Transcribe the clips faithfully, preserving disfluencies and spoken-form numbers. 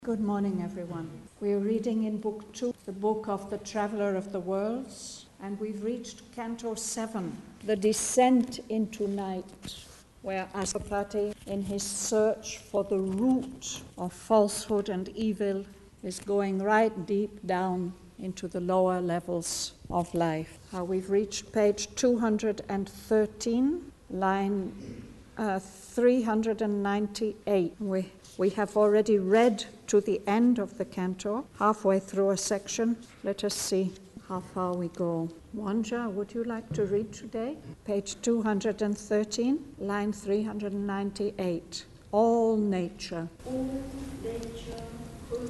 Good morning, everyone. We are reading in Book two, the book of the Traveller of the Worlds, and we've reached Canto seven, the descent into night, where Asapati, in his search for the root of falsehood and evil, is going right deep down into the lower levels of life. Uh, we've reached page two hundred thirteen, line uh, three hundred ninety-eight. We We have already read to the end of the canto, halfway through a section. Let us see how far we go. Wanja, would you like to read today? Page two hundred thirteen, line three hundred ninety-eight. All nature. All nature, full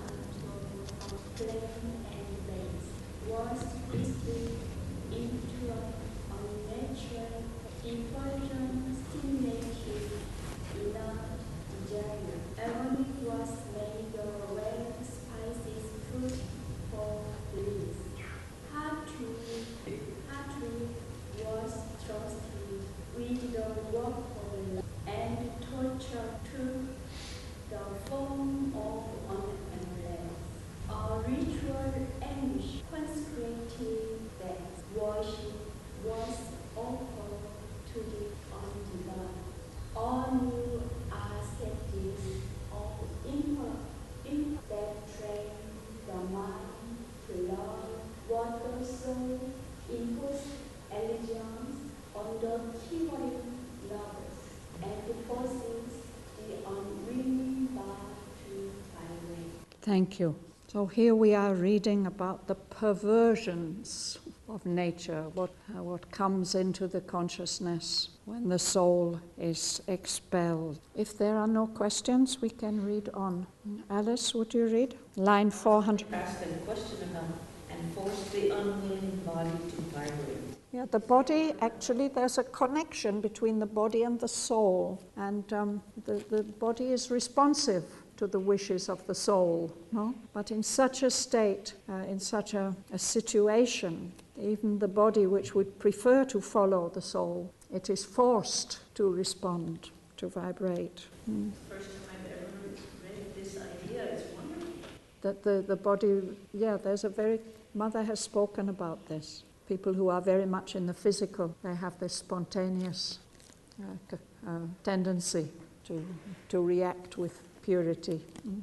of flame and blaze, was twisted into a unnatural, effulgent, stimulated, enough. Heaven was made of rare spices, fruit for bliss. Heartwood, heartwood was trusted with the work of love, and torture took the form of an embrace. A ritual anguish consecrated death, worship was offered to the undivine. All new ascetics of import, import that train the mind to love what the soul imposed allegiance on the quivering lovers and forces the unwilling bar to vibrate. Thank you. So here we are reading about the perversions of nature, what, uh, what comes into the consciousness when the soul is expelled. If there are no questions, we can read on. Alice, would you read? Line four hundred. Ask a question about and force the unwilling body to vibrate. Yeah, the body, actually, there's a connection between the body and the soul, and um, the, the body is responsive to the wishes of the soul, no? But in such a state, uh, in such a, a situation, even the body which would prefer to follow the soul, it is forced to respond, to vibrate. Mm. First time I've ever read this idea, it's wonderful. That the, the body, yeah, there's a very, Mother has spoken about this. People who are very much in the physical, they have this spontaneous uh, uh, tendency to, to react with purity. Mm.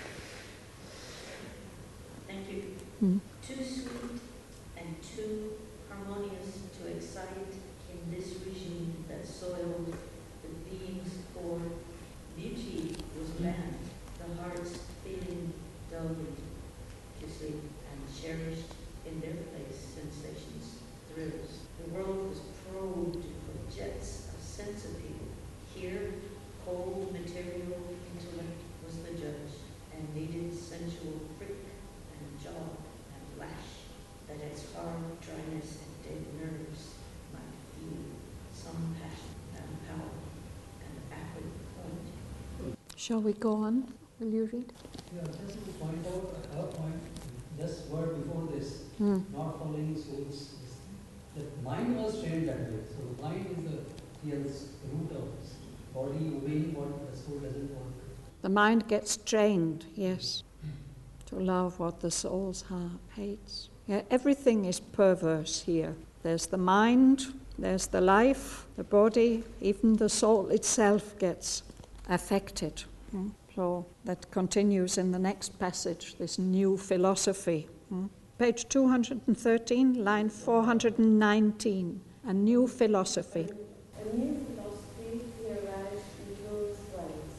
Thank you. Mm. Too sweet and too harmonious to excite in this regime that soiled the being's core. Beauty was banned, the heart's feeling dulled to sleep and cherished in their place sensations, thrills. The world was probed for jets of sense appeal. Here, cold material intellect was the judge and needed sensual prick and jaw and lash that its hard dryness and dead nerves might feel some passion and power and acrid point. Shall we go on? Will you read? Yeah, just to point out another point, just word before this, Mm. not following souls, the mind was trained that way. So the mind is the real root of this. Body obeying what the soul doesn't want. The mind gets trained, yes, to love what the soul's heart hates. Yeah, everything is perverse here. There's the mind, there's the life, the body, even the soul itself gets affected. Mm. So that continues in the next passage, this new philosophy. Mm. Page two hundred thirteen, line four hundred nineteen, a new philosophy. A new philosophy theorized in those ways.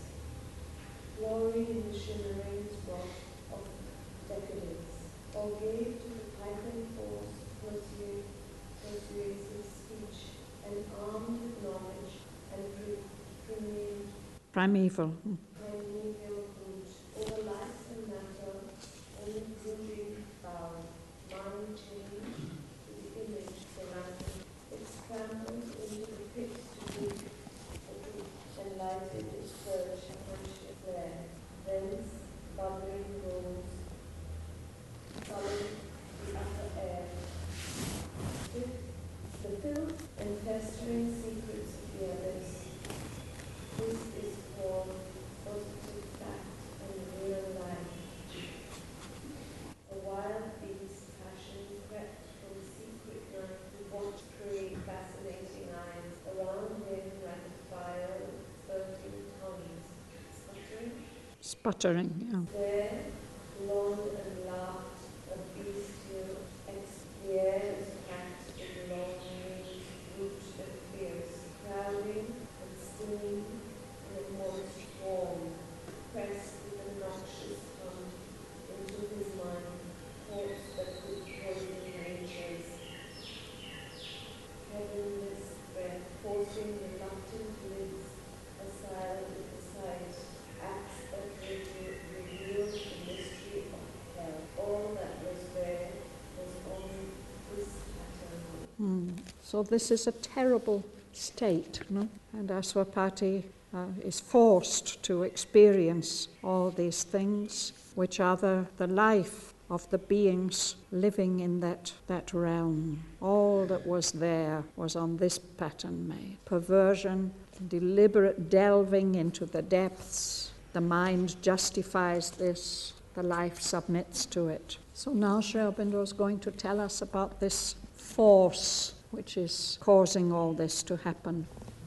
Glory in the shimmering spot of decadence, or gave to the piping force persuade, persuasive speech, and armed with knowledge and primeval, Primeval. Mm. primeval good, over life and matter, and brooding power, mind changed to the image surrounding, it scrambled into the pit to dig for truth, and lighted its search conscious flare. Thence, bubbling rose, sullied the upper air. With the filth and pestering secrets of the abyss, this is called positive fact and real life. sputtering. Yeah. There, long and laughed a bestial ex. The air is packed with long wings, brute and fierce, crowding and stinging in a moist swarm, pressed with a noxious tongue into his mind, thoughts that could poison nature's heavenless breath, forcing reluctant lids aside with the sight, acts that reveal- revealed the mystery of hell. All that was there was only this pattern. Mm. So this is a terrible state, no? And Aswapati uh, is forced to experience all these things, which are the, the life of the beings living in that, that realm. All that was there was on this pattern made. Perversion, deliberate delving into the depths. The mind justifies this. The life submits to it. So now Sri Aurobindo is going to tell us about this force which is causing all this to happen.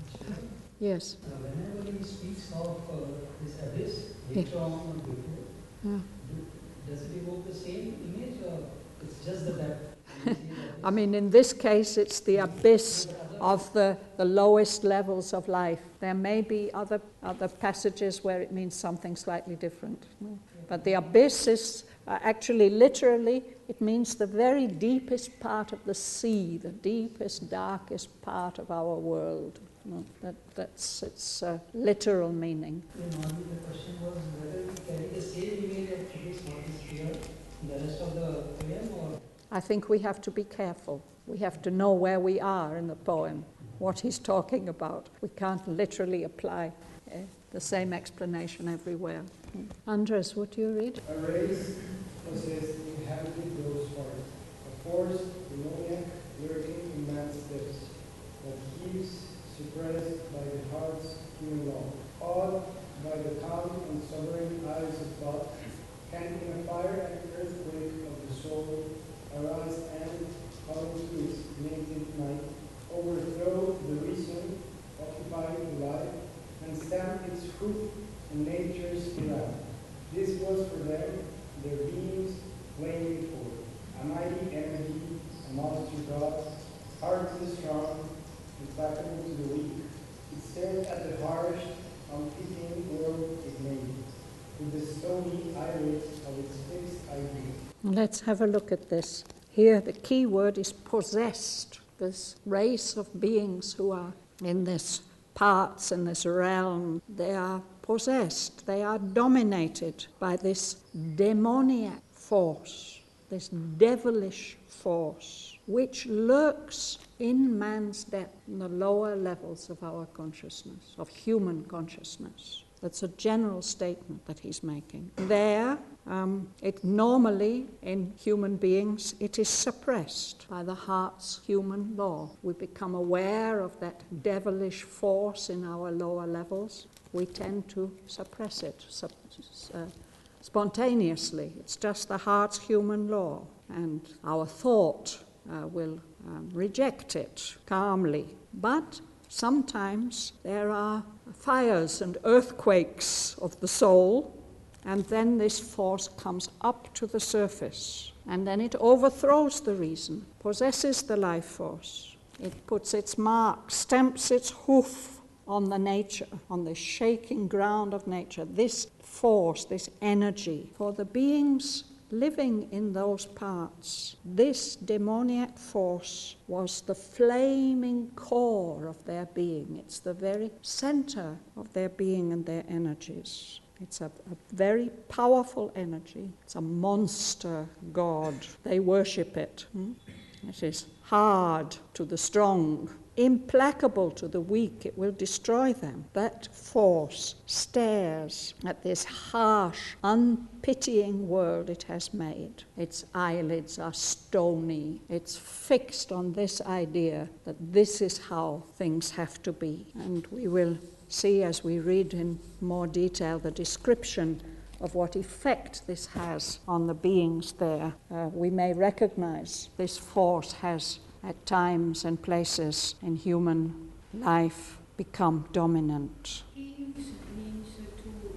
Yes. Uh, whenever he speaks of uh, this abyss, Yeah. later on or before, Yeah. do, does it evoke the same image or it's just the depth? When you say abyss? I mean, in this case, it's the abyss of the, the lowest levels of life. There may be other, other passages where it means something slightly different. But the abyss is uh, actually, literally, it means the very deepest part of the sea, the deepest, darkest part of our world. No, that, that's its uh, literal meaning. Yeah, normally the question was whether we carry the same image of abyss what is here in the rest of the poem or I think we have to be careful. We have to know where we are in the poem, what he's talking about. We can't literally apply uh, the same explanation everywhere. Andres, would you read? A race possessed inhabited those forests, a force demoniac lurking in man's depths, that keeps suppressed by the heart's human law, awed by the calm and sovereign eyes of thought, can in a fire and earthquake of the soul arise and, calling to its native night, overthrow the reason, occupy the life, and stamp its hoof in nature's delight. This was for them their beings flaming before, a mighty energy, a monster god, hard to the strong, implacable to the weak. It stared at the harsh, unpitying world it made, with the stony eyelids of its fixed idea. Let's have a look at this. Here, the key word is possessed. This race of beings who are in this parts, in this realm, they are possessed. They are dominated by this demoniac force, this devilish force, which lurks in man's depth, in the lower levels of our consciousness, of human consciousness. That's a general statement that he's making. There, um, it normally, in human beings, it is suppressed by the heart's human law. We become aware of that devilish force in our lower levels. We tend to suppress it sup- uh, spontaneously. It's just the heart's human law. And our thought uh, will um, reject it calmly. But sometimes there are fires and earthquakes of the soul, and then this force comes up to the surface, and then it overthrows the reason, possesses the life force. It puts its mark, stamps its hoof on the nature, on the shaking ground of nature. This force, this energy, for the beings living in those parts, this demoniac force was the flaming core of their being. It's the very center of their being and their energies. It's a, a very powerful energy. It's a monster god. They worship it. Hmm? It is hard to the strong, implacable to the weak. It will destroy them. That force stares at this harsh, unpitying world it has made. Its eyelids are stony. It's fixed on this idea that this is how things have to be. And we will see as we read in more detail the description of what effect this has on the beings there. Uh, we may recognize this force has at times and places in human life become dominant. Heaves means to Heave.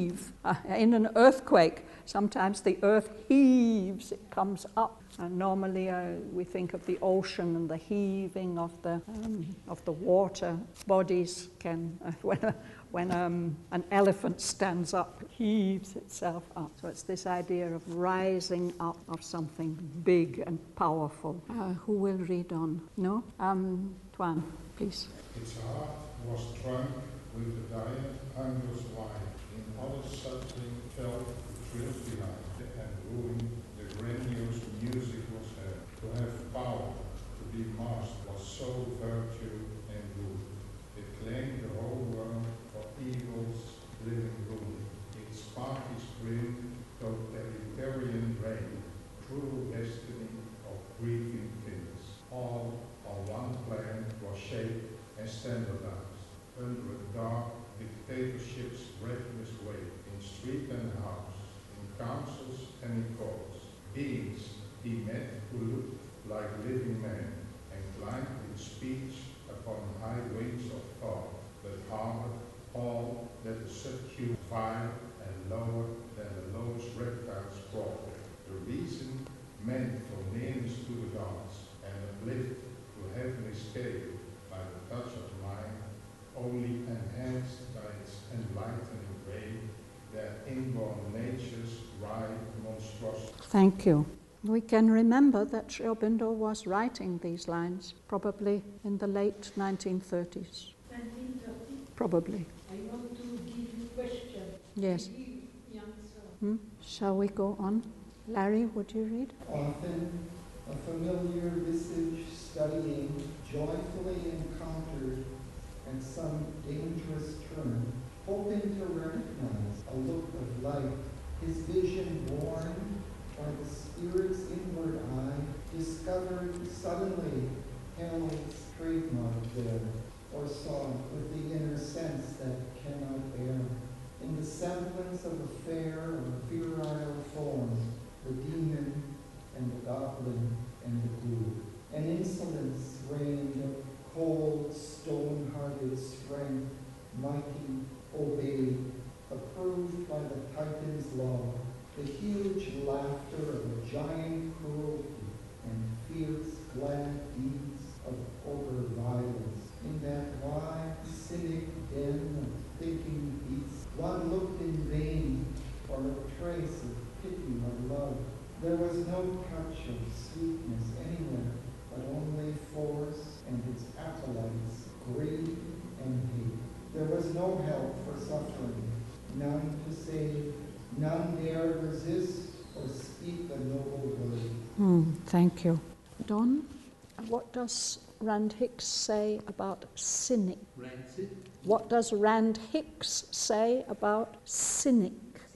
heave. Uh, in an earthquake, sometimes the earth heaves, it comes up. And normally uh, we think of the ocean and the heaving of the um, of the water. Bodies can, uh, when, a, when um, an elephant stands up, it heaves itself up. So it's this idea of rising up of something big and powerful. Uh, who will read on? No? Um, Tuan, please. Its heart was drunk with the diet hunger's wine. In other suckling felt the thrills behind, and ruined the grandiose music was heard. To have power, to be master, was so virtue and good. It claimed the whole world for evil's living room. Its sparky spring, totalitarian reign, cruel destiny of grieving kings. All on one plan was shaped and standardized under a dark dictatorship's reckless way, in street and house, in councils and in courts. Beings he met who looked like living men and climbed with speech upon high wings of thought, but harbored all that the subdued, vile and lower than the lowest reptiles crawl. The reason meant for nearness to the gods and uplift to heavenly scale by the touch of mind, only enhanced by its enlightening ray, their inborn nature's right monstrosity. Thank you. We can remember that Sri Aurobindo was writing these lines probably in the late nineteen thirties. nineteen thirty. Probably. I want to give you a question. Yes. Give the answer. Hmm? Shall we go on? Larry, would you read? Often a familiar visage studying, joyfully encountered at some dangerous turn, hoping to recognize a look of light, his vision warned by the spirit's inward eye, discovered suddenly Hell's trademark there, or saw with the inner sense that cannot err. In the semblance of a fair or virile form, the demon and the goblin and the ghoul. An insolence reigned of cold, stone-hearted strength, mighty, obeyed, approved by the Titan's law, the huge laughter of a giant cruelty and fierce, glad deeds of ogre violence. In that wide, cynic den of thinking beasts, one looked in vain for a trace of pity or love. There was no touch of sweetness anywhere, but only force and its acolytes, greed and hate. There was no help for suffering, none to save, none dared resist or speak a noble word. Hmm, thank you. Don, what does Rand Hicks say about cynic? Rancid. What does Rand Hicks say about cynic?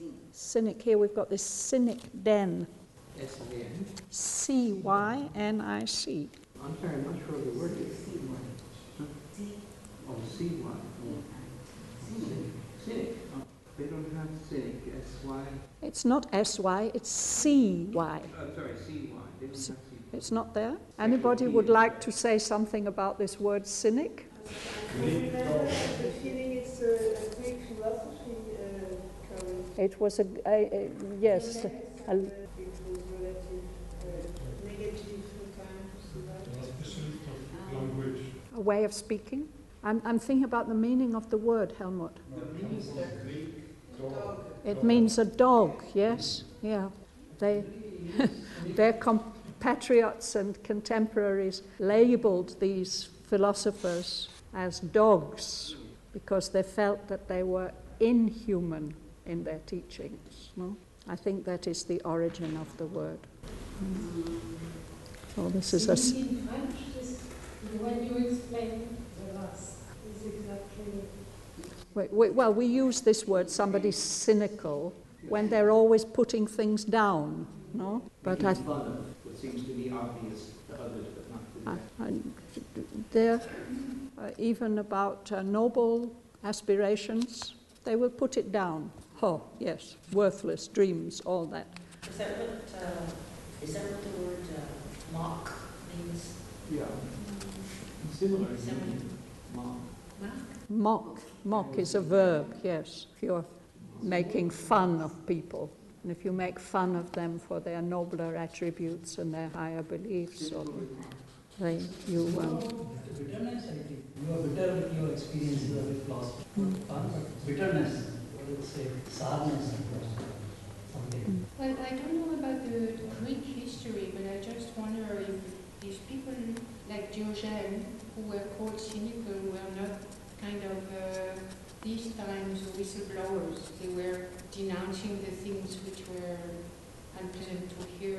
Cynic. Here we've got this cynic den. S I N. C Y N I C. I'm sorry, I'm not sure of the word. C Y. Oh, C Y. Cynic. Oh, they don't have cynic. S Y. It's not S Y, it's C Y. I'm sorry, C Y. They don't have C Y. It's not there. Anybody would like to say something about this word cynic? I remember the feeling it's a, a Greek philosophy uh, current. It was a, a, a yes, a, It was relative, uh, negative kind of Specialist of language. a way of speaking. I'm, I'm thinking about the meaning of the word, Helmut. Greek dog. It means a dog, yes, yeah. They, their compatriots and contemporaries labelled these philosophers as dogs because they felt that they were inhuman in their teachings. No? I think that is the origin of the word. Mm. So this is a... s- in French, this, when you explain the last, is exactly. Wait, wait, well, we use this word, somebody's cynical, when they're always putting things down, no? But I, Making fun of what seems to be obvious to others, but not to I, them. I they're uh, even about uh, noble aspirations, they will put it down. Oh, yes, worthless dreams, all that. Is that what, uh, is that what the word uh, mock means? Yeah. Similar. Similar. Mom. Mock? Mock, mock is a verb, yes. If you're making fun of people. And if you make fun of them for their nobler attributes and their higher beliefs, or they, you... Um, bitterness, I think. You are bitter with your experiences of it lost. Mm. Fun, but bitterness, what do you say, sourness, something. Mm. Well, I don't know about the, the Greek history, but I just wonder if these people like Diogenes, who were called cynical, were not kind of uh, these times whistleblowers. They were denouncing the things which were unpleasant to hear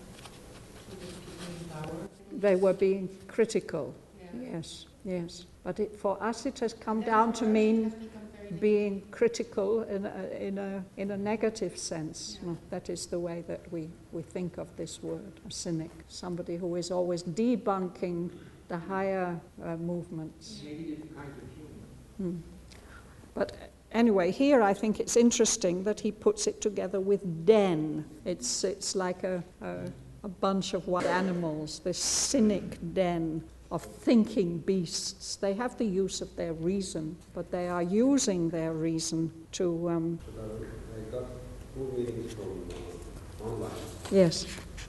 to the people in power. They were being critical, Yeah. yes, yes. But it, for us it has come Then down for to us it mean has become very being critical in a, in a, in a negative sense. Yeah. That is the way that we, we think of this word, a cynic, somebody who is always debunking the higher uh, movements. Maybe different kinds of humor. Hmm. But anyway, here I think it's interesting that he puts it together with den. It's, it's like a, a, a bunch of wild animals, this cynic den of thinking beasts. They have the use of their reason, but they are using their reason to... Um, So that I got two meanings from uh, online. yes,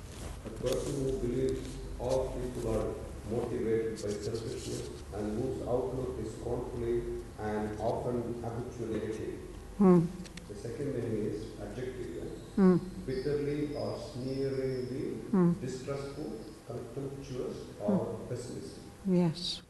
A person who believes all people are motivated by selfishness and whose outlook is conflict and often habitually negative. hmm. The second meaning is adjective, yes? Hmm. Bitterly or sneeringly, Hmm. distrustful, contemptuous, or pessimistic. Yes.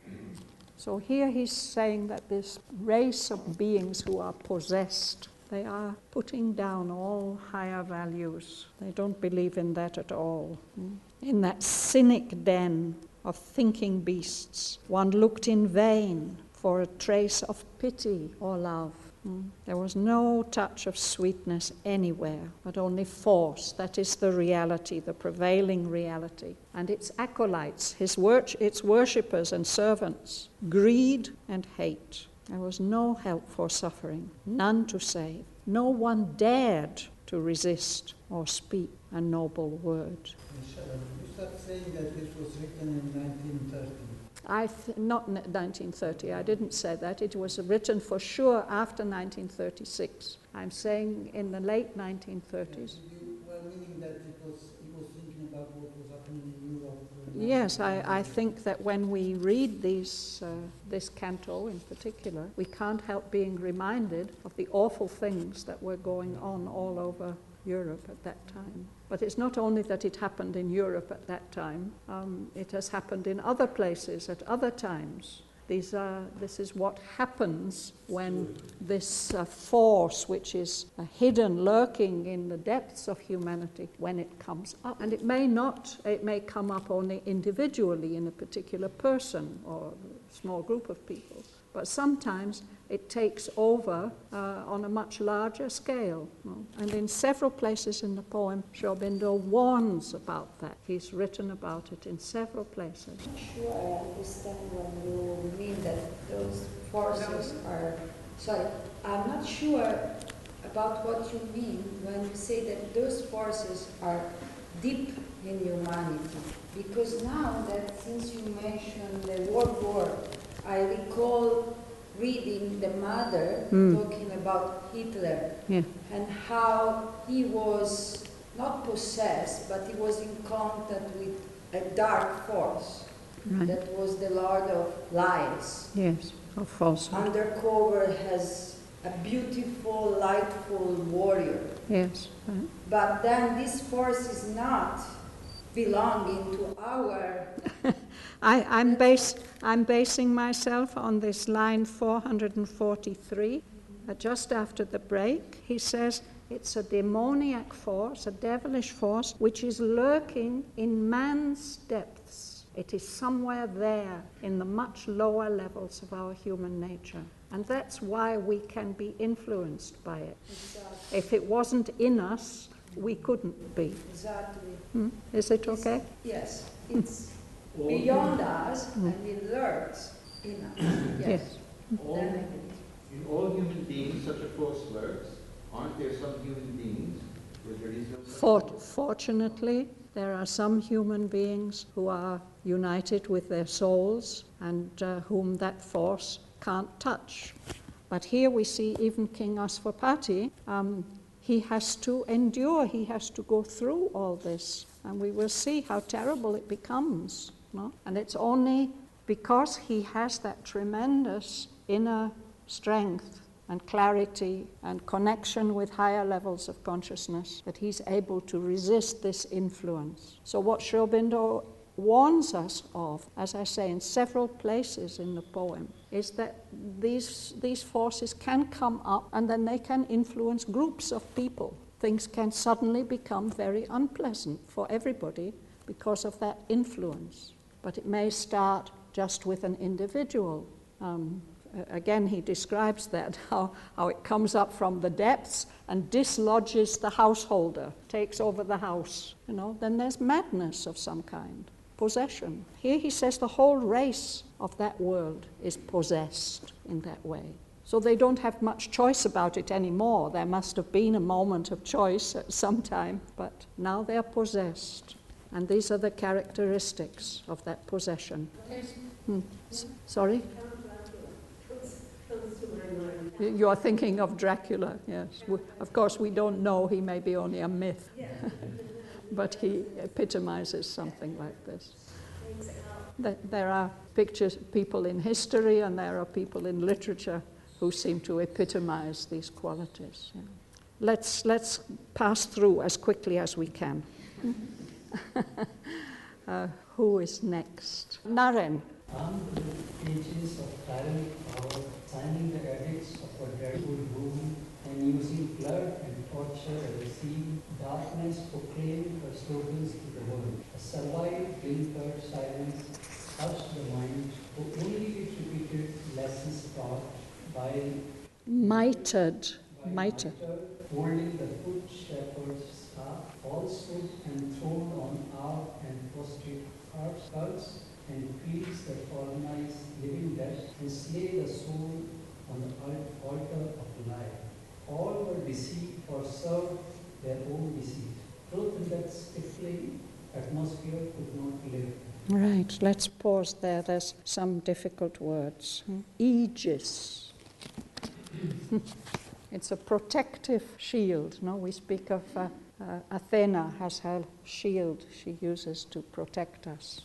So here he's saying that this race of beings who are possessed, they are putting down all higher values. They don't believe in that at all. In that cynic den of thinking beasts, one looked in vain for a trace of pity or love. There was no touch of sweetness anywhere, but only force. That is the reality, the prevailing reality. And its acolytes, his wor- its worshippers and servants, greed and hate. There was no help for suffering, none to save. No one dared to resist or speak a noble word. Michelle, you start saying that this was written in nineteen thirty. I th- not nineteen thirty, I didn't say that. It was written for sure after nineteen thirty-six. I'm saying in the late nineteen thirties. You were meaning that it was, he was thinking about what was happening in Europe. uh, Yes, I, I think that when we read these, uh, this canto in particular, we can't help being reminded of the awful things that were going on all over Europe at that time. But it's not only that it happened in Europe at that time, um, it has happened in other places at other times. These are, this is what happens when this uh, force, which is uh, hidden, lurking in the depths of humanity, when it comes up. And it may not, it may come up only individually in a particular person or a small group of people. But sometimes it takes over uh, on a much larger scale. And in several places in the poem, Sri Aurobindo warns about that. He's written about it in several places. I'm not sure I understand when you mean that those forces are... Sorry, I'm not sure about what you mean when you say that those forces are deep in humanity. Because now that since you mentioned the World War, I recall reading the mother Mm. talking about Hitler Yeah. and how he was not possessed, but he was in contact with a dark force Right. that was the Lord of Lies. Yes, of falsehood. Undercover has a beautiful, lightful warrior. Yes. Right. But then this force is not belonging to our... I, I'm, base, I'm basing myself on this line four hundred forty-three, uh, just after the break. He says, it's a demoniac force, a devilish force, which is lurking in man's depths. It is somewhere there in the much lower levels of our human nature. And that's why we can be influenced by it. Exactly. If it wasn't in us, we couldn't be. Exactly. Hmm? Is it okay? Yes, it's beyond us and it lurks in us. Yes. All, Then I believe. in all human beings, such a force lurks. Aren't there some human beings where there is no such Fort- force? fortunately, there are some human beings who are united with their souls and uh, whom that force can't touch. But here we see even King Aswapati, um, he has to endure, he has to go through all this. And we will see how terrible it becomes. No? And it's only because he has that tremendous inner strength and clarity and connection with higher levels of consciousness that he's able to resist this influence. So what Sri Aurobindo warns us of, as I say in several places in the poem, is that these, these forces can come up and then they can influence groups of people. Things can suddenly become very unpleasant for everybody because of that influence. But it may start just with an individual. Um, again, he describes that, how, how it comes up from the depths and dislodges the householder, takes over the house. You know, then there's madness of some kind, possession. Here he says the whole race of that world is possessed in that way. So they don't have much choice about it anymore. There must have been a moment of choice at some time, but now they're possessed. And these are the characteristics of that possession. Hmm. S- sorry? You are thinking of Dracula, yes. We, of course, we don't know, he may be only a myth. But he epitomizes something like this. There are pictures, people in history, and there are people in literature who seem to epitomize these qualities. Yeah. Let's, let's pass through as quickly as we can. uh, who is next? Naren. Armed with pages of tyrannic power, signing the edicts of a dreadful rule, and using blood and torture as a seal, darkness proclaimed her slogans to the world. A servile, blinkered silence hushed the mind, who only it repeated lessons taught by Mitered, mitered, holding the good shepherd's staff, falsehood enthroned on our and prostrate hearts, cults and creeds that colonize living death and slay the soul on the altar of life. All were deceived or served their own deceit. Truth in that stifling atmosphere could not live. Right, let's pause there. There's some difficult words. Aegis. It's a protective shield. No, we speak of uh, uh, Athena has her shield she uses to protect us.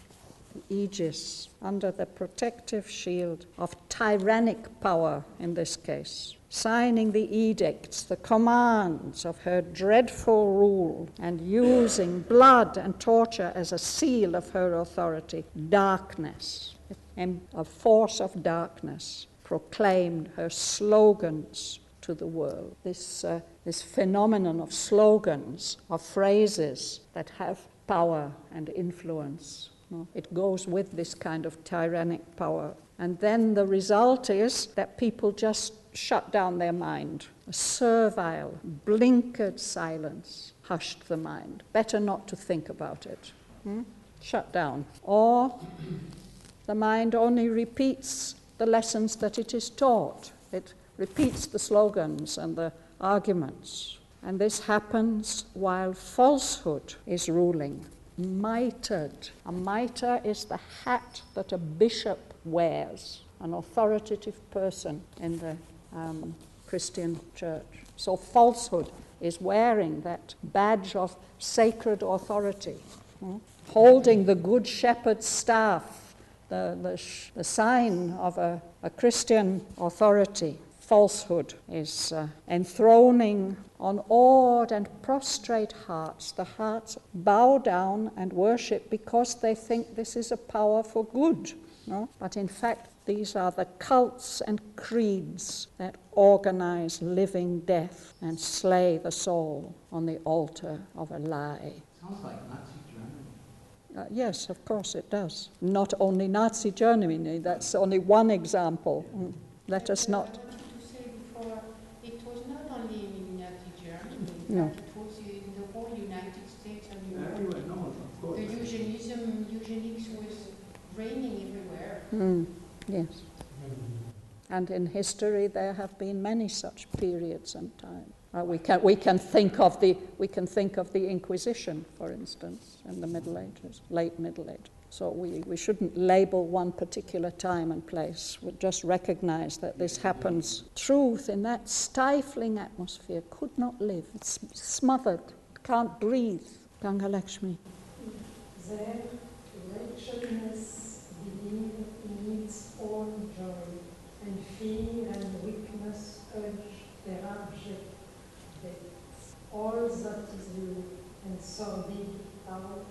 Aegis, under the protective shield of tyrannic power in this case, signing the edicts, the commands of her dreadful rule, and using blood and torture as a seal of her authority. Darkness, a force of darkness, proclaimed her slogans to the world. This, uh, this phenomenon of slogans, of phrases that have power and influence. No? It goes with this kind of tyrannic power. And then the result is that people just shut down their mind. A servile, blinkered silence hushed the mind. Better not to think about it. Hmm? Shut down. Or the mind only repeats the lessons that it is taught. It repeats the slogans and the arguments. And this happens while falsehood is ruling. Mitered. A mitre is the hat that a bishop wears, an authoritative person in the um, Christian church. So falsehood is wearing that badge of sacred authority, hmm? holding the good shepherd's staff, the, the, sh- the sign of a, a Christian authority. Falsehood is uh, enthroning on awed and prostrate hearts. The hearts bow down and worship because they think this is a power for good. No? But in fact, these are the cults and creeds that organize living death and slay the soul on the altar of a lie. Sounds like Nazi Germany. Uh, yes, of course it does. Not only Nazi Germany, that's only one example. Mm. Let us not... It was not only in Nazi Germany, No. it was in the whole United States and Europe. Everywhere, no, of course. The eugenism, eugenics was reigning everywhere. Mm. Yes. And in history there have been many such periods and times. Uh, we can we can think of the we can think of the Inquisition, for instance, in the Middle Ages, late Middle Ages. So we, we shouldn't label one particular time and place. We just recognize that this happens. Truth in that stifling atmosphere could not live. It's smothered, can't breathe. Ganga Lakshmi. There, wretchedness believe in its own joy, and fear and weakness urge their abject depths. All that is low and sordid out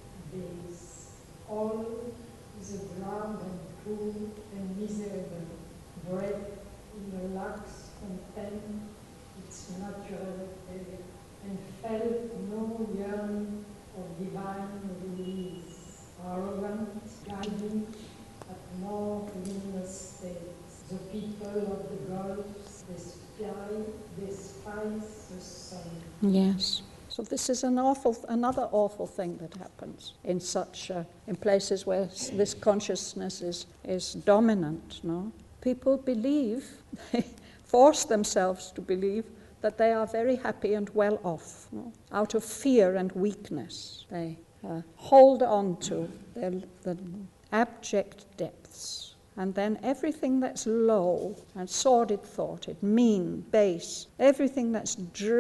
days. All is a drab and cruel and miserable, bred in a lax content its natural habit, and felt no yearning of divine release, arrogant, guiding at more luminous states. The people of the gulfs despise, despise the sun. Yes. So this is an awful, another awful thing that happens in such, uh, in places where this consciousness is, is dominant, no? People believe, they force themselves to believe that they are very happy and well off, no? Out of fear and weakness. They uh, hold on to their, the abject depths. And then everything that's low and sordid thoughted, mean, base, everything that's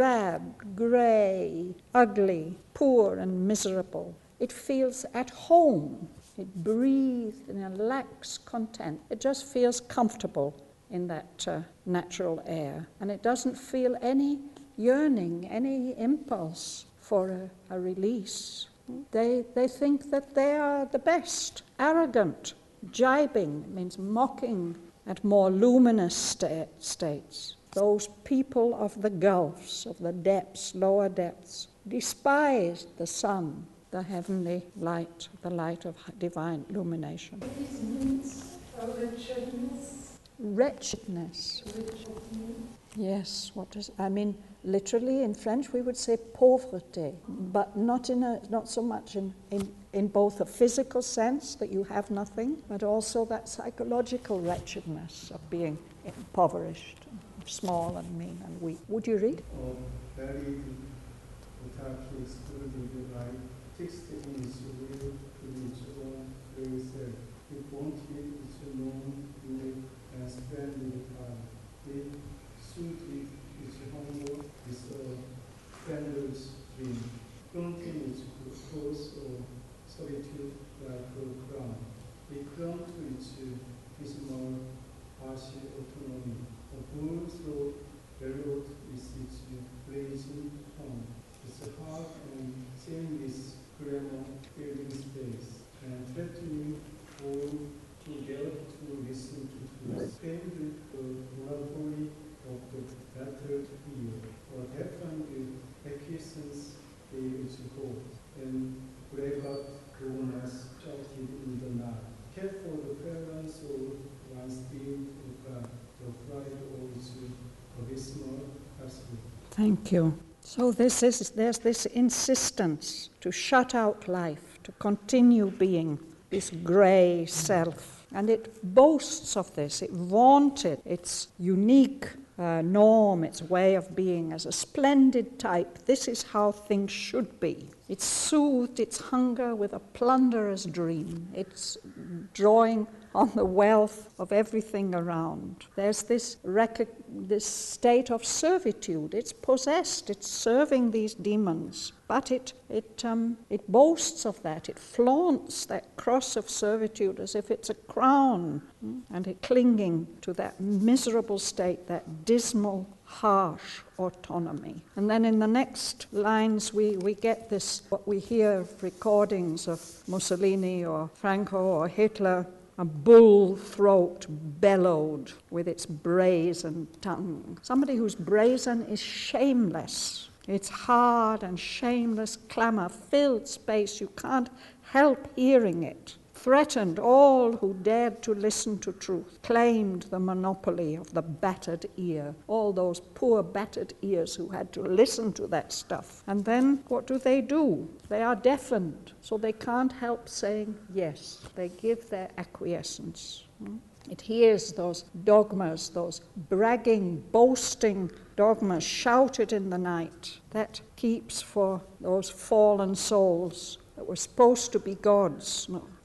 drab, grey, ugly, poor and miserable, it feels at home. It breathes in a lax content. It just feels comfortable in that uh, natural air. And it doesn't feel any yearning, any impulse for a, a release. They, they think that they are the best, arrogant. Jibing means mocking at more luminous sta- states. Those people of the gulfs, of the depths, lower depths, despised the sun, the heavenly light, the light of divine illumination. This means wretchedness. Wretchedness. Wretchedness. Yes, what does I mean? Literally in French we would say pauvreté, but not in a not so much in, in, in both a physical sense that you have nothing, but also that psychological wretchedness of being impoverished, small and mean and weak. Would you read? Of very without excluding the right, fixed in its will to its own place, it won't be its own will and splendid power. It suit it its humble, its splendorous dream. Flaunting its cause or solitude like a crown. It clung to its dismal, partial autonomy. A bull throat herald is its blazing tongue. Its hard and seamless grammar filling space, and threatening all to dare to listen to truth. Spend the monopoly of the battered ear, or deafen the acquiescence gave its gold, and braggart groaners shouted in the night. Care for the parents of one's deemed of God, the pride of its abysmal absolute. Thank you. So this is there's this insistence to shut out life, to continue being this grey self. And it boasts of this, it vaunted its unique uh, norm, its way of being as a splendid type. This is how things should be. It soothed its hunger with a plunderer's dream. It's drawing on the wealth of everything around. There's this, rec- this state of servitude. It's possessed. It's serving these demons. But it, it, um, it boasts of that. It flaunts that cross of servitude as if it's a crown. And it clinging to that miserable state, that dismal, harsh autonomy. And then in the next lines we, we get this, what we hear recordings of Mussolini or Franco or Hitler. A bull throat bellowed with its brazen tongue. Somebody who's brazen is shameless. Its hard and shameless clamor filled space. You can't help hearing it. Threatened all who dared to listen to truth. Claimed the monopoly of the battered ear. All those poor battered ears who had to listen to that stuff. And then what do they do? They are deafened, so they can't help saying yes. They give their acquiescence. It hears those dogmas, those bragging, boasting dogmas shouted in the night. That keeps for those fallen souls that were supposed to be gods. No.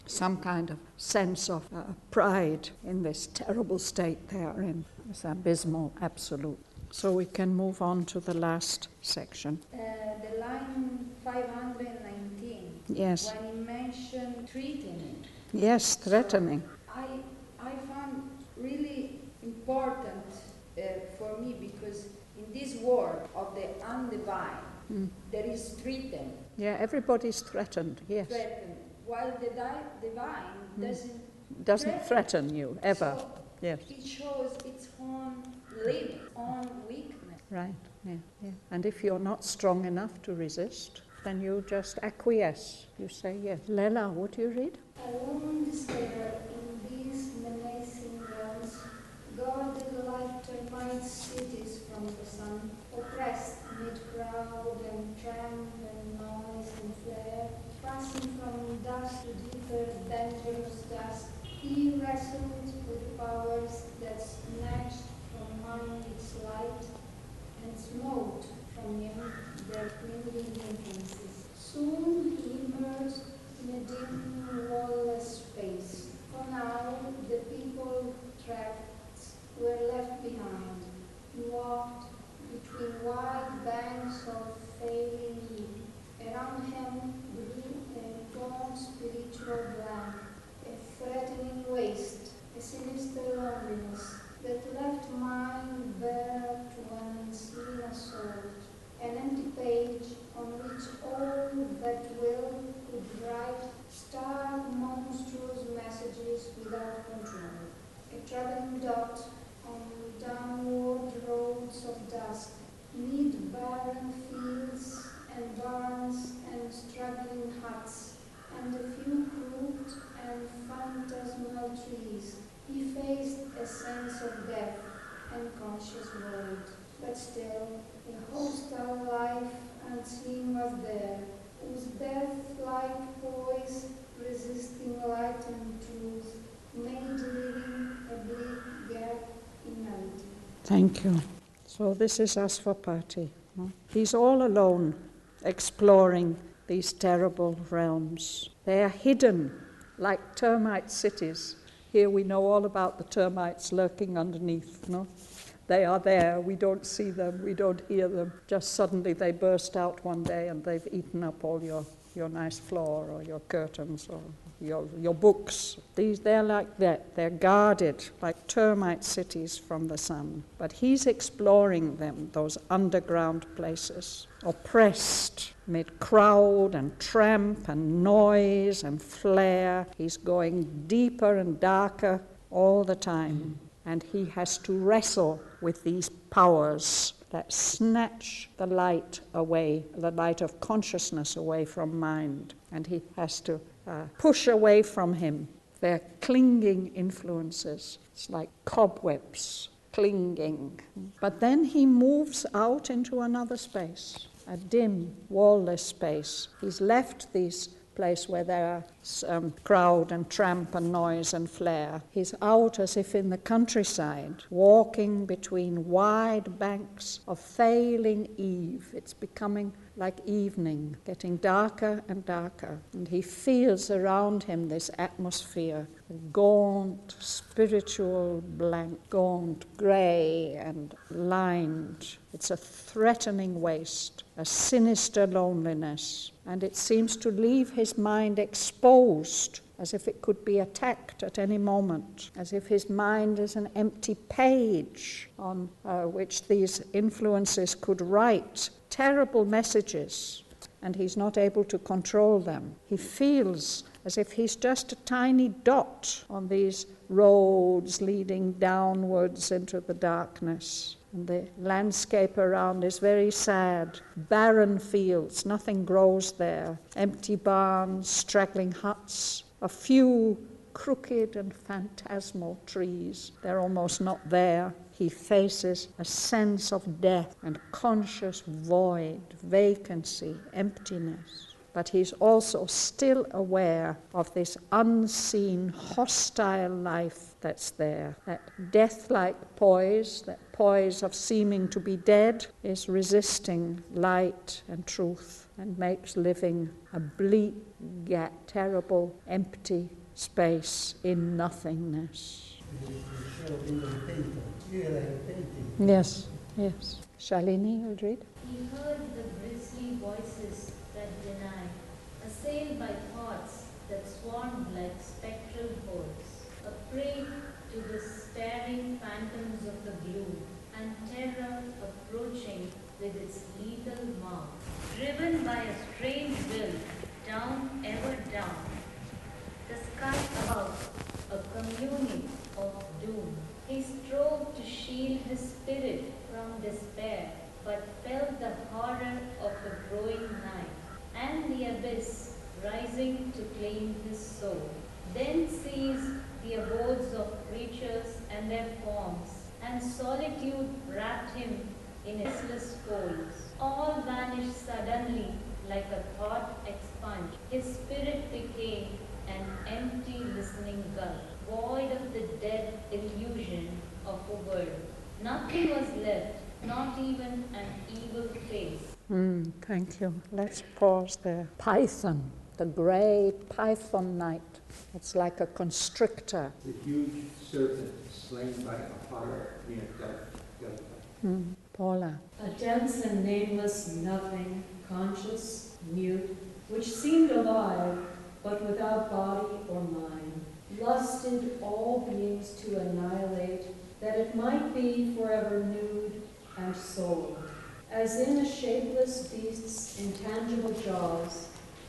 some kind of sense of uh, pride in this terrible state they are in, this abysmal absolute. So we can move on to the last section. Uh, the line five hundred nineteen, Yes. when he mentioned threatening. Yes, threatening. So I, I found really important uh, for me because in this world of the undivine, Mm. there is threatened. Yeah, everybody's threatened, yes. Threatened, while the di- divine Mm. doesn't Doesn't threaten you, ever. So Yes. it shows its own limit, own weakness. Right, yeah, yeah. And if you're not strong enough to resist, then you just acquiesce. You say yes. Lela, would you read? Alone discover in these menacing realms, guarded like termite cities from the sun, oppressed mid crowd and tramp and noise and flare, passing from dust to deeper, dangerous dust. He wrestled with powers that snatched from mind its light and smote from him their clinging influences. Soon he emerged in a dim, wall-less space. For now, the people tracks were left behind. He walked between wide banks of failing heat. Around him grew a gaunt spiritual blank, a threatening waste, a sinister loneliness that left mind bare to an unseen assault, an empty page on which all that will could write stark, monstrous messages without control. A traveling dot on downward roads of dusk, mid barren fields and barns and struggling huts, and a few crooked and phantasmal trees. He faced a sense of death and conscious void, but still a hostile life unseen was there, whose death-like poise, resisting light and truth, made living a bleak gap in melody. Thank you. So this is Asvapati. No? He's all alone, exploring these terrible realms. They are hidden like termite cities. Here we know all about the termites lurking underneath. No? They are there. We don't see them. We don't hear them. Just suddenly they burst out one day and they've eaten up all your, your nice floor or your curtains or your, your books. These, they're like that. They're guarded like termite cities from the sun. But he's exploring them, those underground places, oppressed mid crowd and tramp and noise and flare. He's going deeper and darker all the time. And he has to wrestle with these powers that snatch the light away, the light of consciousness away from mind. And he has to uh, push away from him their clinging influences. It's like cobwebs clinging. But then he moves out into another space, a dim, wall-less space. He's left these place where there are um, crowd and tramp and noise and flare. He's out as if in the countryside, walking between wide banks of failing eve. It's becoming like evening, getting darker and darker. And he feels around him this atmosphere, gaunt, spiritual blank, gaunt, grey and lined. It's a threatening waste, a sinister loneliness. And it seems to leave his mind exposed, as if it could be attacked at any moment, as if his mind is an empty page on uh, which these influences could write terrible messages, and he's not able to control them. He feels as if he's just a tiny dot on these roads leading downwards into the darkness. And the landscape around is very sad. Barren fields, nothing grows there. Empty barns, straggling huts, a few crooked and phantasmal trees. They're almost not there. He faces a sense of death and conscious void, vacancy, emptiness. But he's also still aware of this unseen, hostile life that's there. That death-like poise, that poise of seeming to be dead, is resisting light and truth. and makes living a bleak yet terrible empty space in nothingness. Yes, yes. Shalini, you'll read. He heard the bristly voices that denied, assailed by thoughts that swarmed like spectral hordes, a prey to the staring phantoms of the gloom, and terror approaching with its lethal mark. Driven by a strange will, down, ever down, the sky above, a communing of doom. He strove to shield his spirit from despair, but felt the horror of the growing night, and the abyss rising to claim his soul. Then seized the abodes of creatures and their forms, and solitude wrapped him in its restless folds. All vanished suddenly like a thought expunged. His spirit became an empty listening gulf, void of the dead illusion of a world. Nothing was left, not even an evil face. Mm, thank you. Let's pause there. Python, the grey python night. It's like a constrictor. The huge serpent slain by Apollo near Delphi. Mm. Paula. A dense and nameless nothing, conscious, mute, which seemed alive, but without body or mind, lusted all beings to annihilate, that it might be forever nude and sold. As in a shapeless beast's intangible jaws,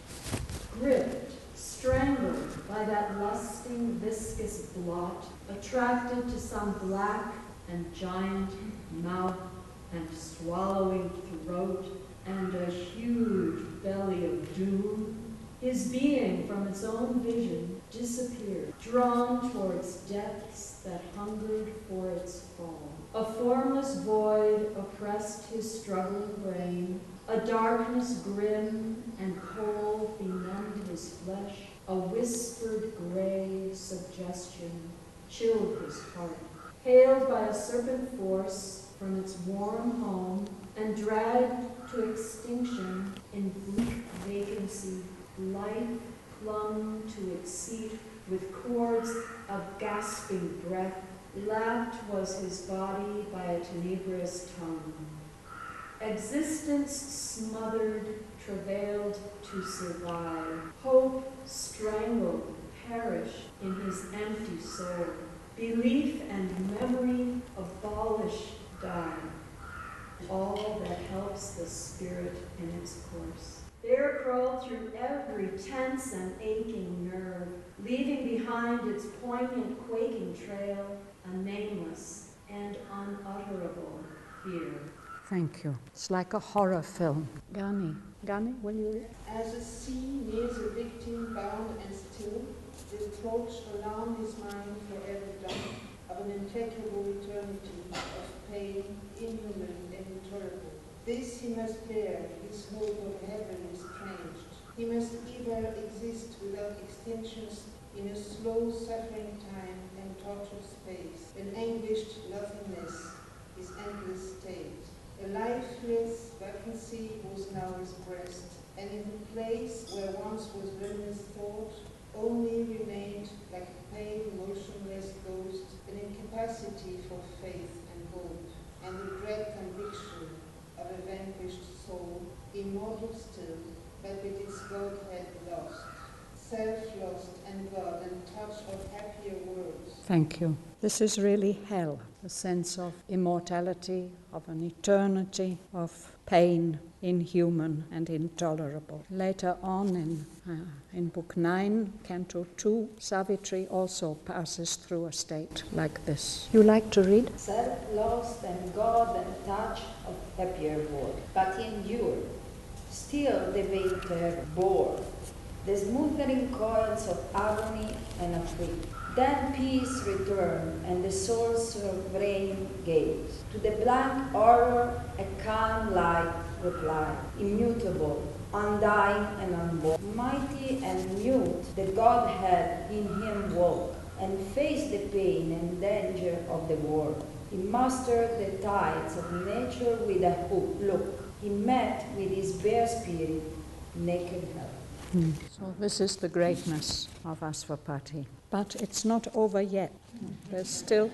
gripped, strangled by that lusting, viscous blot, attracted to some black and giant mouth and swallowing throat and a huge belly of doom, his being from its own vision disappeared, drawn towards depths that hungered for its fall. A formless void oppressed his struggling brain, a darkness grim and cold benumbed his flesh, a whispered gray suggestion chilled his heart. Hailed by a serpent force from its warm home and dragged to extinction in bleak vacancy, life clung to its seat with cords of gasping breath. Lapped was his body by a tenebrous tongue. Existence smothered, travailed to survive. Hope strangled, perished in his empty soul. Belief and memory abolished, died. All that helps the spirit in its course. There crawled through every tense and aching nerve, leaving behind its poignant, quaking trail a nameless and unutterable fear. Thank you. It's like a horror film. Gani, Gani, will you read? As a sea nears a victim bound and still, the approach around his mind forever done, of an implacable eternity of pain, inhuman and intolerable. This he must bear, his hope of heaven estranged. He must either exist without extensions in a slow suffering time and tortured space, an anguished nothingness, his endless state. A lifeless vacancy was now his breast, and in the place where once was remnant thought, only remained like a pale, motionless ghost, an incapacity for faith and hope, and the dread conviction of a vanquished soul, immortal still, but with its Godhead lost, self-lost and God, and touch of happier worlds. Thank you. This is really hell, the sense of immortality, of an eternity, of pain, inhuman and intolerable. Later on in, uh, in Book nine, Canto two, Savitri also passes through a state like this. You like to read? Self-lost and God and touch of happier world, but endure. Still the waiter bore the smothering coils of agony and afflict. Then peace returned, and the soul's sovereign gaze. To the blank horror, a calm light replied, immutable, undying and unborn. Mighty and mute, the Godhead in him woke, and faced the pain and danger of the world. He mastered the tides of nature with a hook look, he met with his bare spirit, naked hell. Mm. So this is the greatness of Asvapati. But it's not over yet. There's still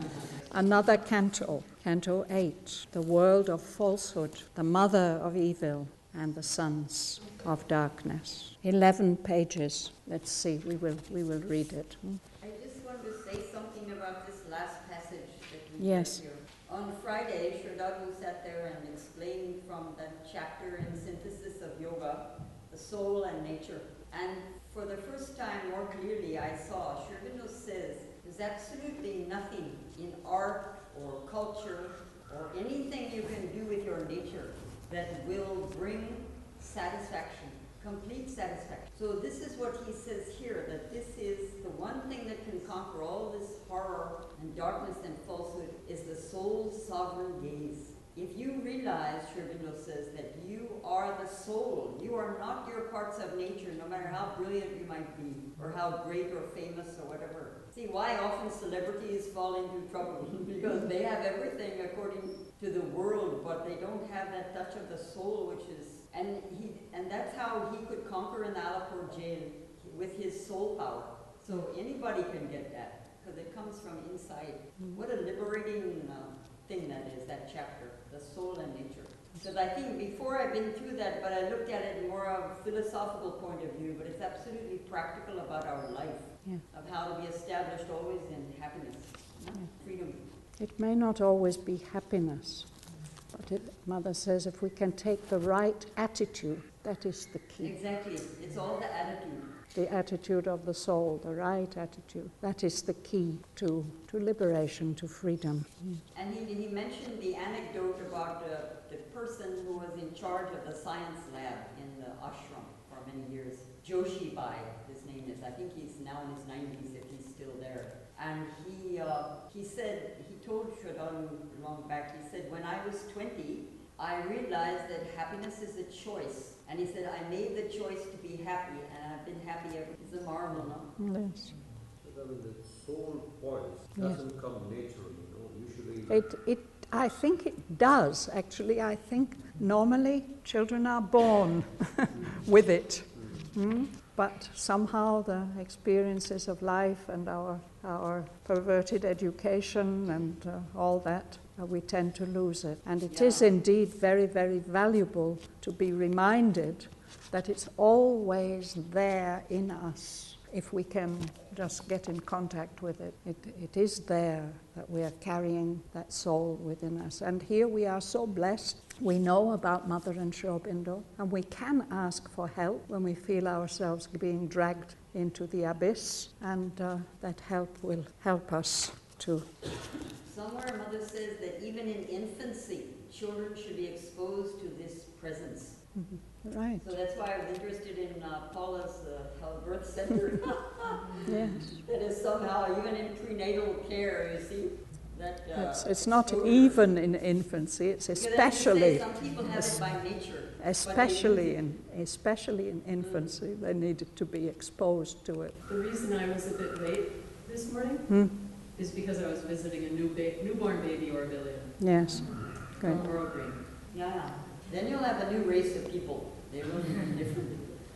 another canto, Canto eight, the world of falsehood, the mother of evil, and the sons of darkness. Eleven pages. Let's see, we will we will read it. I just want to say something about this last passage that we Yes. read here. On Friday, Shraddhavu sat there and explained from that chapter in Synthesis of Yoga, the soul and nature. And for the first time, more clearly, I saw Sri Aurobindo says there's absolutely nothing in art or culture or anything you can do with your nature that will bring satisfaction, complete satisfaction. So this is what he says here, that this is the one thing that can conquer all this horror and darkness and falsehood is the soul's sovereign gaze. If you realize, Sri Aurobindo says, that you are the soul, you are not your parts of nature, no matter how brilliant you might be, or how great or famous or whatever. See, why often celebrities fall into trouble? Because they have everything according to the world, but they don't have that touch of the soul, which is, and he, and that's how he could conquer in Alapur jail, with his soul power. So anybody can get that, because it comes from inside. What a liberating uh, thing that is, that chapter, the soul and nature. Because I think before I've been through that, but I looked at it more of a philosophical point of view, but it's absolutely practical about our life, Yeah. of how to be established always in happiness, Yeah. freedom. It may not always be happiness, but it, Mother says if we can take the right attitude, that is the key. Exactly, it's all the attitude. The attitude of the soul, the right attitude. That is the key to, to liberation, to freedom. Mm. And he, he mentioned the anecdote about uh, the person who was in charge of the science lab in the ashram for many years. Joshi Bai, his name is. I think he's now in his nineties if he's still there. And he uh, he said, he told Shraddhavu long back, he said, when I was twenty, I realized that happiness is a choice. And he said, I made the choice to be happy, and I've been happy ever. It's a marvel, no? Yes. So then the soul points Yes. doesn't come naturally, you know, usually. It, it, I think it does, actually. I think normally children are born with it. Mm? But somehow the experiences of life and our, our perverted education and uh, all that, uh, we tend to lose it. And it Yeah. is indeed very, very valuable to be reminded that it's always there in us. If we can just get in contact with it, it, it is there that we are carrying that soul within us. And here we are so blessed. We know about Mother and Sri Aurobindo, and we can ask for help when we feel ourselves being dragged into the abyss, and uh, that help will help us to. Somewhere Mother says that even in infancy, children should be exposed to this presence. Mm-hmm. Right. So that's why I was interested in uh, Paula's uh, Health Birth Center. Yes. That is somehow, even in prenatal care, you see, that uh, It's, it's not exposure. even in infancy, it's Because as you especially, say, some people have it by nature. but they especially lose it. in, especially in infancy, they needed to be exposed to it. The reason I was a bit late this morning Hmm? is because I was visiting a new ba- newborn baby Orbilia Yes. Good. from Laurel Green. Yeah, then you'll have a new race of people. They will be different.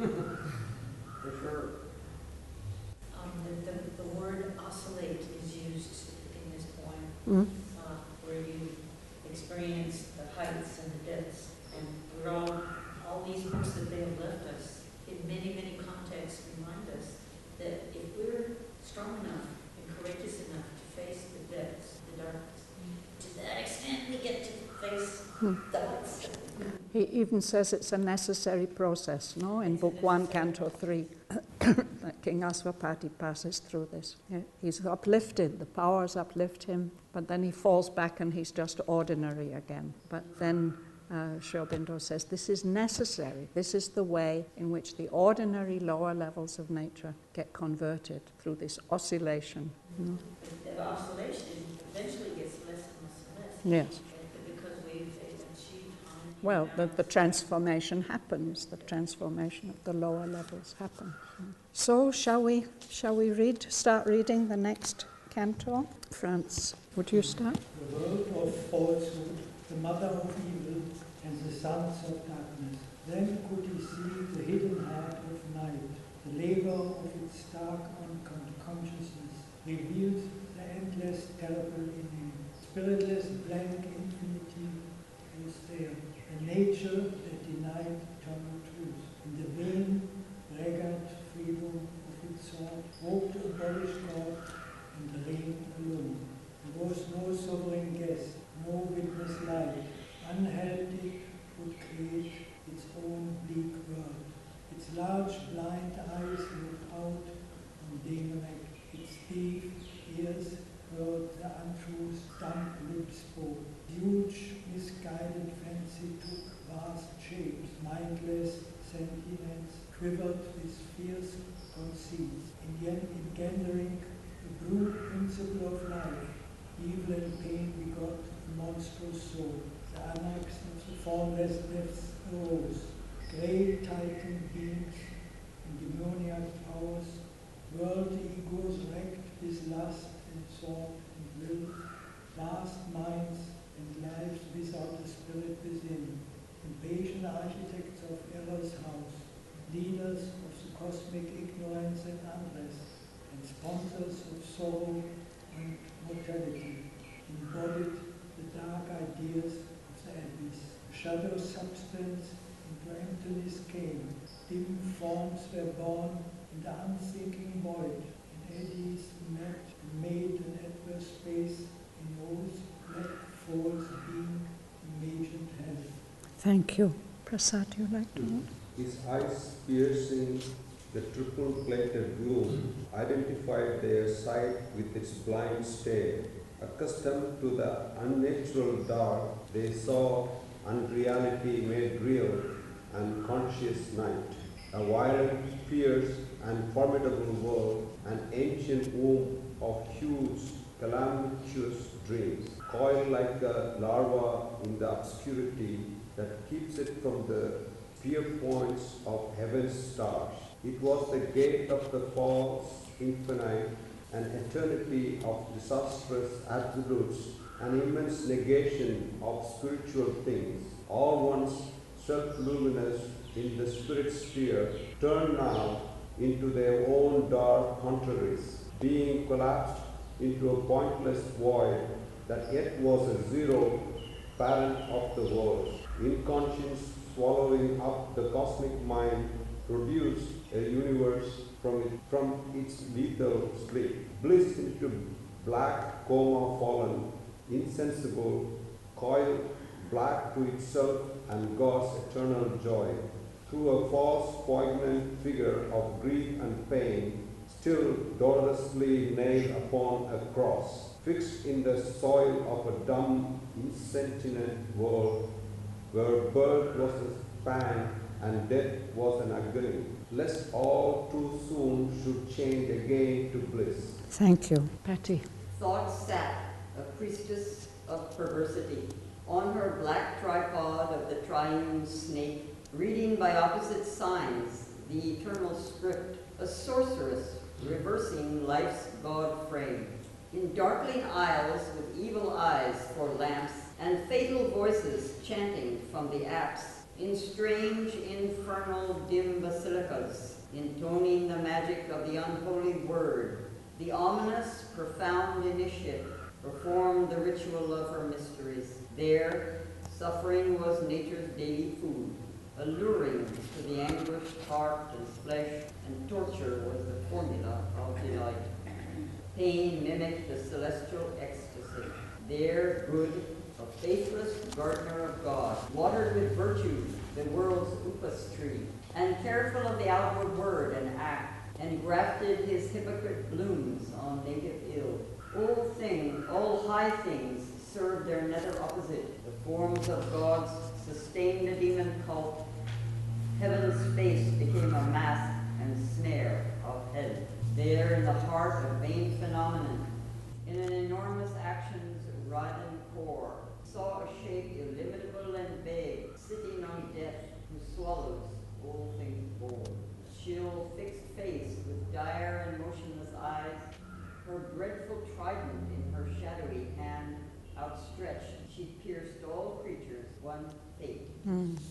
For sure. Um, the, the, the word oscillate is used in this poem, Mm. uh, where you experience the heights and the depths. And we're all, all these books that they have left us, in many, many contexts, remind us that if we're strong enough and courageous enough to face the depths, the darkness, to that extent we get to face Hmm. the lights. He even says it's a necessary process, no? In Book One, Canto Three, that King Asvapati passes through this. Yeah, he's uplifted, the powers uplift him, but then he falls back and he's just ordinary again. But then uh, Sri Aurobindo says this is necessary. This is the way in which the ordinary lower levels of nature get converted through this oscillation. You know? The oscillation eventually gets less and less and less. Yes. Because we've achieved harmony. Well, the, the transformation happens. The transformation of the lower levels happens. So, shall we? Shall we read? Start reading the next canto. Franz, would you start? The world of falsehood, the mother of evil, and the sons of darkness. Then could he see the hidden heart of night, the labor of its dark unconsciousness, revealed the endless terrible in him. Spiritless blank infinity was there, a nature that denied eternal truth. In the vain, braggart freedom of its thought, hoped to abolish God and the reign alone. There was no sovereign guest, no witness light. Unheld it would create its own bleak world. Its large blind eyes looked out on demonic. Its deep ears heard the untruth, dumb lips spoke. Huge, misguided fancy took vast shapes. Mindless sentiments quivered with fierce conceits, engendering the brute principle of life. Evil and pain begot a monstrous soul. The anarchs of the formless depths arose. Great titan beings and demoniac powers, world egos wrecked with lust and thought and will, vast minds and lives without the spirit within, impatient architects of error's house, leaders of the cosmic ignorance and unrest, and sponsors of sorrow and mortality, embodied the dark ideas of the abyss. Shadow substance into emptiness came. Dim forms were born in the unthinking void, and eddies met and made an adverse space in whose black folds being imagined hell. Thank you. Prasad, you like to know? His eyes piercing the triple-plated gloom identified their sight with its blind stare. Accustomed to the unnatural dark, they saw unreality made real and conscious night. A violent, fierce, and formidable world, an ancient womb of huge, calamitous dreams, coiled like a larva in the obscurity that keeps it from the spear points of heaven's stars. It was the gate of the false infinite, an eternity of disastrous absolutes, an immense negation of spiritual things, all once self-luminous in the spirit sphere, turned now into their own dark contraries, being collapsed into a pointless void that yet was a zero, parent of the world. Inconscience swallowing up the cosmic mind produced a universe from, it, from its lethal sleep. Bliss into black coma fallen, insensible, coiled black to itself and God's eternal joy. Through a false, poignant figure of grief and pain, still dolorously nailed upon a cross, fixed in the soil of a dumb, insentient world, where birth was a span and death was an agony, lest all too soon should change again to bliss. Thank you. Patty. Thought sat, a priestess of perversity, on her black tripod of the triune snake, reading by opposite signs the eternal script, a sorceress reversing life's God frame. In darkling aisles with evil eyes for lamps and fatal voices chanting from the apse, in strange, infernal, dim basilicas, intoning the magic of the unholy word, the ominous, profound initiate performed the ritual of her mysteries. There, suffering was nature's daily food, alluring to the anguished heart and flesh, and torture was the formula of delight. Pain mimicked the celestial ecstasy. There, good, a faithless gardener of God, watered with virtue the world's upas tree, and careful of the outward word and act, and grafted his hypocrite blooms on native ill. All things, all high things, served their nether opposite. The forms of gods sustained a demon cult. Heaven's face became a mask and snare of hell. There, in the heart of vain phenomenon, in an enormous action's writhen core, saw a shape illimitable and vague, sitting on death, who swallows all things born. Chill, fixed face with dire and motionless eyes, her dreadful trident in her shadowy hand outstretched, she pierced all creatures, one fate. Mm.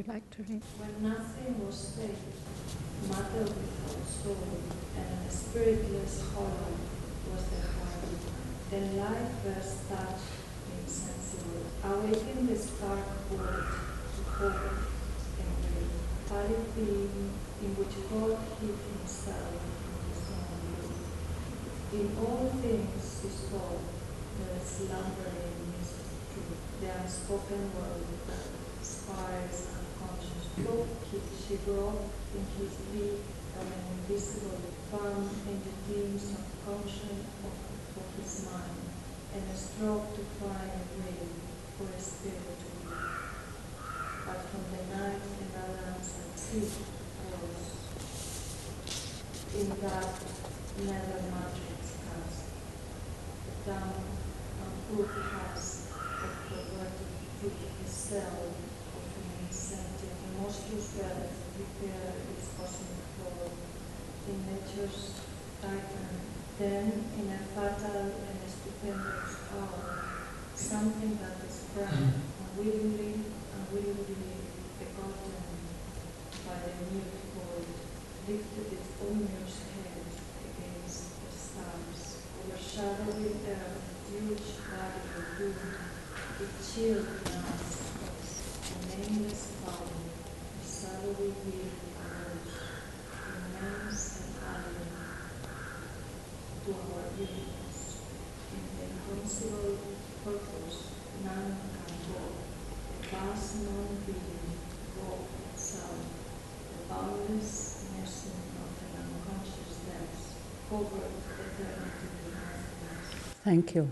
you like to read? When nothing was saved, matter without soul, and a spiritless hollow was the heart. Then life was touched, insensible, awakened the stark world to hope and dream, pallid being in which God hid himself in his own will. In all things his thought, there is slumbering mystery truth, the unspoken word that inspires unconscious thought. She brought in his beak from an invisible farm in the themes of conscience of for his mind, and a stroke to find a way for a spirit to be. But from the night and alarms and sleep rose, in that nether matrix cast, the down unproved has of perverted the cell of an incentive, monstrous wealth prepare its cosmic floor in nature's titan. Then, in a fatal and a stupendous hour, something that is brand, unwillingly, unwillingly begotten by the mute void, lifted its ominous head against the stars, overshadowing earth, huge body of doom, it chilled now its face, a nameless power, a shadowy will arose, immense and alien, to our universe. In the invincible purpose, none can go. The vast non-being, God itself, the boundless nursing of an unconscious depth, covered eternity behind us. Thank you.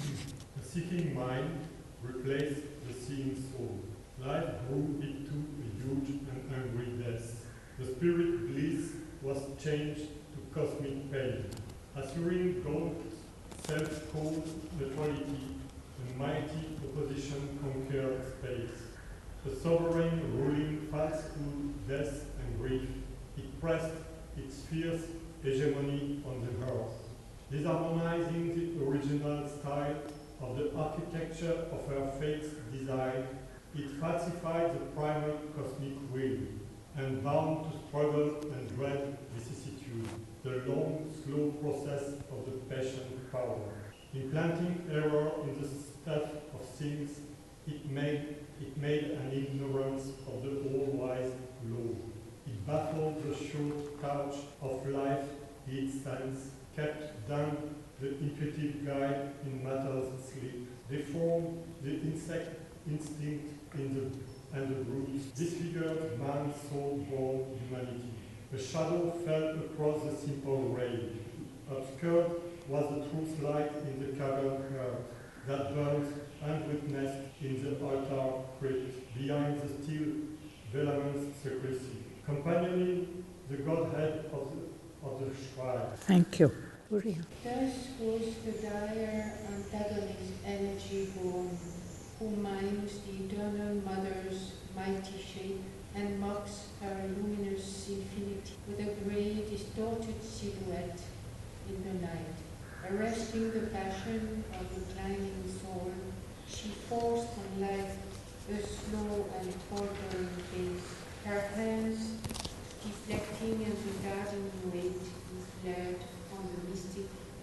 The seeking mind replaced the seeing soul. Life grew into a huge and angry death. The spirit bliss was changed to cosmic pain. Assuring God's self-called neutrality, a mighty opposition conquered space. The sovereign ruling falsehood, death and grief, it pressed its fierce hegemony on the earth, disharmonizing the original style of the architecture of her fate's design. It falsified the primal cosmic will, and bound to struggle and dread vicissitude, the long, slow process of the patient power. Implanting error in the stuff of things, it made, it made an ignorance of the all-wise law. It baffled the short couch of life it stands, kept down the intuitive guide in matter's sleep, deformed the insect instinct in the, and the roots, disfigured man's soul-born humanity. A shadow fell across the simple ray. Obscured was the truth light in the cavern heart that burns unwitnessed in the altar crypt behind the still vehement secrecy, companioning the Godhead of the, of the shrine. Thank you. Uriah. Thus was the dire antagonist energy born, who mines the eternal mother's mighty shape and mocks her luminous infinity with a grey, distorted silhouette in the night. Arresting the passion of the climbing soul, she forced on life a slow and faltering pace. Her hands, deflecting and regarding weight, fled on the mystic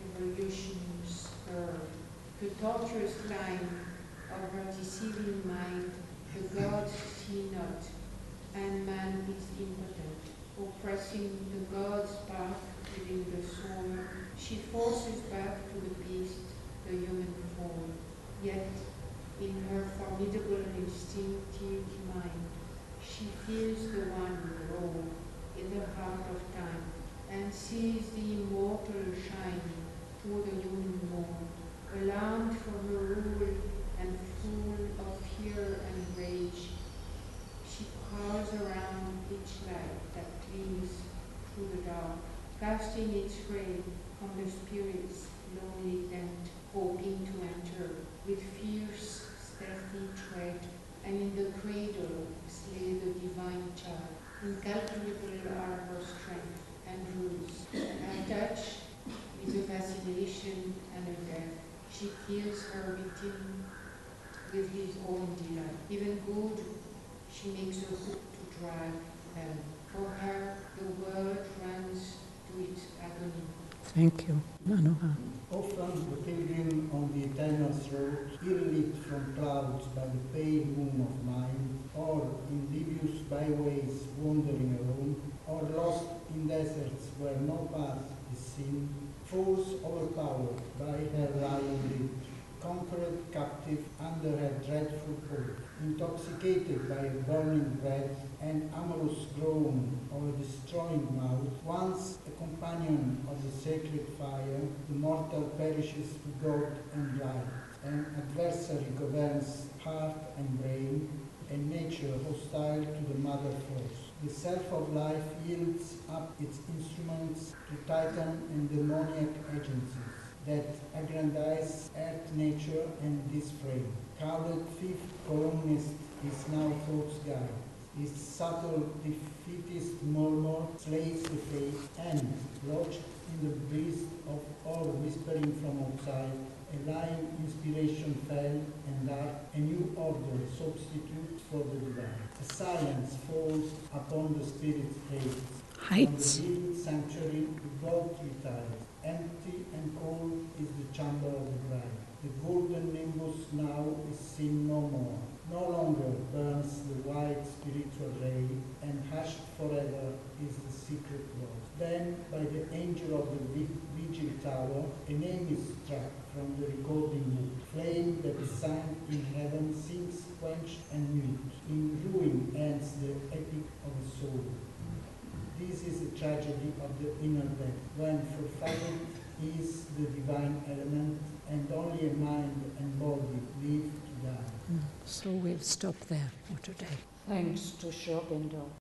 evolution's curve. The tortuous line of her deceiving mind, the gods see not, and man is impotent. Oppressing the gods back within the soul, she forces back to the beast the human form. Yet, in her formidable and instinctive mind, she feels the one grow in the heart of time, and sees the immortal shine through the human mold. Alarmed for her rule and full of fear and rage, she prowls around each light that gleams through the dark, casting its ray on the spirit's lonely tent, hoping to enter with fierce, stealthy tread, and in the cradle slay the divine child. Incalculable are her strength and rules. Her touch is a fascination and a death. She kills her victim with his own delight. Even good she makes her hook to drag them. For her, the world runs to its agony. Thank you, Manohar. Often the pilgrim on the eternal road, irrelit from clouds by the pale moon of mind, or in devious byways wandering alone, or lost in deserts where no path is seen, falls overpowered by her lion lead, conquered captive under her dreadful hold, intoxicated by a burning breath, an amorous groan, or a destroying mouth, once a companion of the sacred fire, the mortal perishes with God and light. An adversary governs heart and brain, a nature hostile to the mother force. The self of life yields up its instruments to titan and demoniac agencies that aggrandize earth, nature, and this frame. Cowled fifth columnist is now thought's guide. His subtle defeatist murmur slays the faith, and, lodged in the breast of all whispering from outside, a lying inspiration fell, and dark, a new order substitutes for the divine. A silence falls upon the spirit's heights. Heights. From the hidden sanctuary, the God retires. Empty and cold is the chamber of the bride. The golden nimbus now is seen no more. No longer burns the white spiritual ray, and hushed forever is the secret word. Then, by the angel of the vigil tower, a name is struck from the recording book. Flame that is sung in heaven seems quenched and mute. In ruin ends the epic of the soul. This is the tragedy of the inner death, when fulfillment is the divine element, and only a mind and body live to die. So we'll stop there for today. Thanks to Sri Aurobindo.